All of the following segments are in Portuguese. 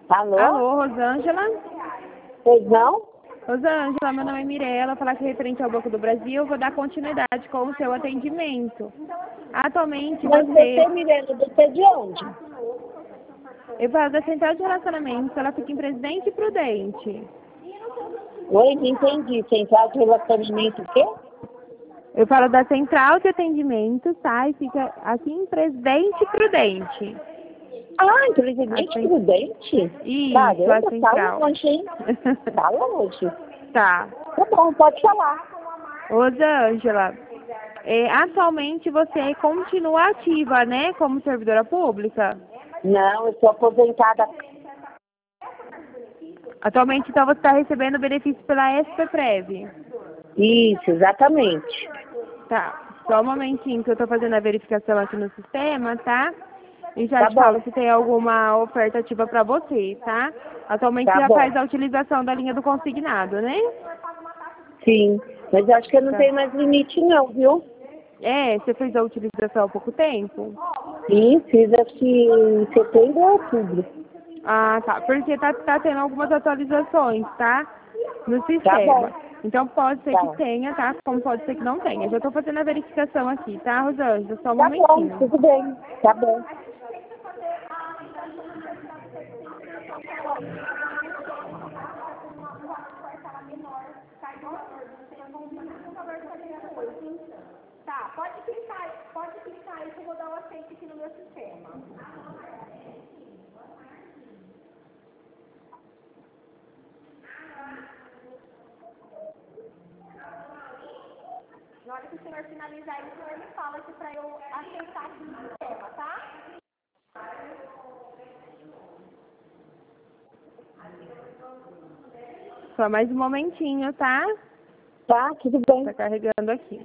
Alô? Alô, Rosângela? Pois não? Rosângela, meu nome é Mirella, falar que referente ao Banco do Brasil, eu vou dar continuidade com o seu atendimento. Atualmente Mas você... Mirella, você é de onde? Eu falo da Central de Relacionamentos, ela fica em Presidente Prudente. Oi, não entendi. Central de relacionamento o quê? Eu falo da Central de Atendimento, tá? E fica aqui em Presidente Prudente. Ah, Presidente Assim. Prudente? Isso, Caramba, a Central. tá longe, hein? Tá longe. Tá. Tá bom, pode falar. Rosângela, atualmente você continua ativa, né, como servidora pública? Não, eu sou aposentada. Atualmente, então, você está recebendo benefício pela SPPrev. Isso, exatamente. Tá. Só um momentinho que eu estou fazendo a verificação aqui no sistema, tá? E já Tá te falo bom, se tem alguma oferta ativa para você, tá? Atualmente tá já bom. faz a utilização da linha do consignado, né? Sim, mas acho que eu não Tá. tenho mais limite não, viu? Você fez a utilização há pouco tempo? Sim, fiz aqui em setembro ou outubro. Ah, tá. Porque tá tendo algumas atualizações, tá? No Tá sistema. bom, Então pode ser que tá. tenha, tá? Como pode ser que não tenha. Já tô fazendo a verificação aqui, tá, Rosângela? Só um Tá bom, momentinho. tudo bem. Tá bom. Tá, pode clicar aí que eu vou dar o aceite aqui no meu sistema. Na hora que o senhor finalizar isso, o senhor me fala aqui pra eu aceitar aqui no sistema, tá? Só mais um momentinho, tá? Tá, tudo bem. Tá carregando aqui.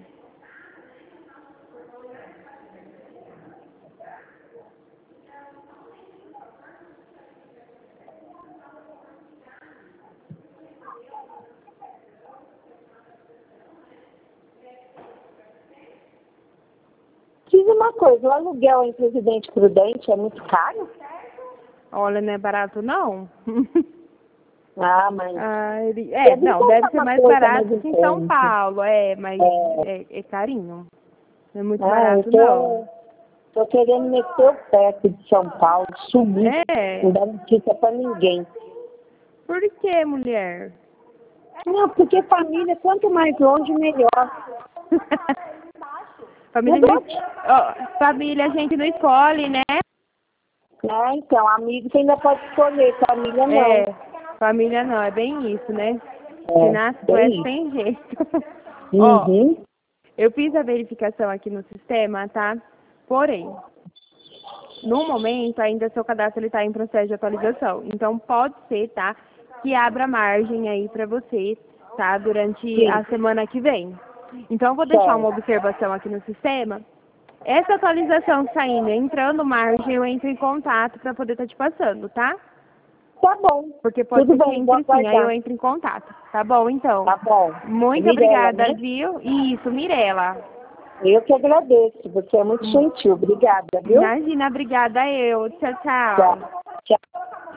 Diz uma coisa, o aluguel em Presidente Prudente é muito caro? Olha, não é barato, não? Ah, mas... Deve Não, encontrar deve ser uma mais coisa barato mais que em em São conta. Paulo, mas é carinho. Não é muito Ah, barato, não. tô querendo meter o pé aqui de São Paulo, sumir, É? não dar notícia pra ninguém. Por que, mulher? Não, porque família, quanto mais longe, melhor. Família, família a gente não escolhe, né? É, então, amigo você ainda pode escolher, família não. Família não, é bem isso, né? Se É, nasce com essa, bem tem jeito. isso. Ó, Uhum. eu fiz a verificação aqui no sistema, tá? Porém, no momento, ainda seu cadastro está em processo de atualização. Então, pode ser, tá? Que abra margem aí para você, tá? Durante Sim, a semana que vem. Então, eu vou deixar uma certo. observação aqui no sistema. Essa atualização saindo, entrando margem, eu entro em contato para poder estar te passando, tá? Tá bom. Porque pode Tudo ser que bem, vou entre sim, aí eu aguardar. entro em contato. Tá bom, então. Tá bom. É Muito Mirella, obrigada, né? viu? Isso, Mirella. Eu que agradeço. Você é muito gentil. Obrigada, viu? Imagina, obrigada eu. Tchau, Tchau. tchau. Tchau.